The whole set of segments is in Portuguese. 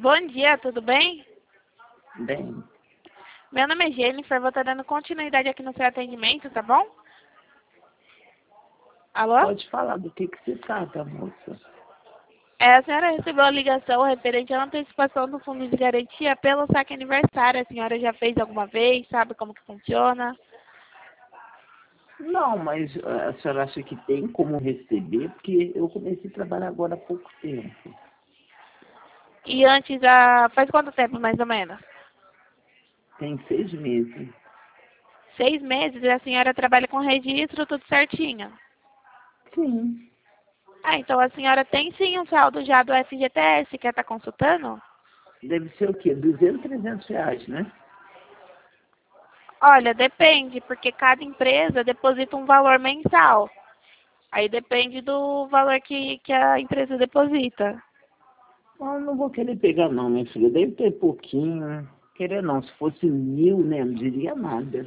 Bom dia, tudo bem? Bem, Meu nome é Jennifer, vou estar dando continuidade aqui no seu atendimento, tá bom? Alô? pode falar do que se trata, moça. A senhora recebeu a ligação referente à antecipação do fundo de garantia pelo saque aniversário. A senhora já fez alguma vez? Sabe como que funciona? Não, mas a senhora acha que tem como receber? Porque eu comecei a trabalhar agora há pouco tempo. E antes, faz quanto tempo mais ou menos? Tem 6 meses. 6 meses e a senhora trabalha com registro, tudo certinho. Sim. Então a senhora tem sim um saldo já do FGTS, quer estar consultando? Deve ser o quê? 200, 300 reais, né? Olha, depende, porque cada empresa deposita um valor mensal. Aí depende do valor que a empresa deposita. Não, não vou querer pegar não, minha filha. Deve ter pouquinho. Querer não. Se fosse 1.000, né? Não diria nada.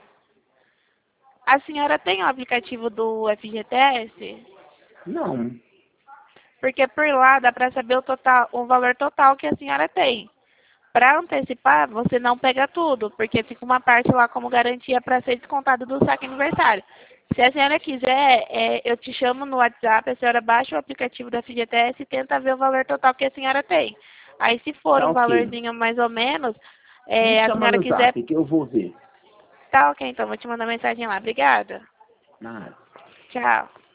A senhora tem o aplicativo do FGTS? Não. Porque por lá dá para saber o valor total que a senhora tem. Para antecipar, você não pega tudo, porque fica uma parte lá como garantia para ser descontado do saque aniversário. Se a senhora quiser, eu te chamo no WhatsApp, a senhora baixa o aplicativo da FGTS e tenta ver o valor total que a senhora tem. Aí, se for Tá um ok. valorzinho mais ou menos, Me a chama senhora no quiser, zap que eu vou ver. tá ok, então vou te mandar mensagem lá. Obrigada. Nada. Tchau.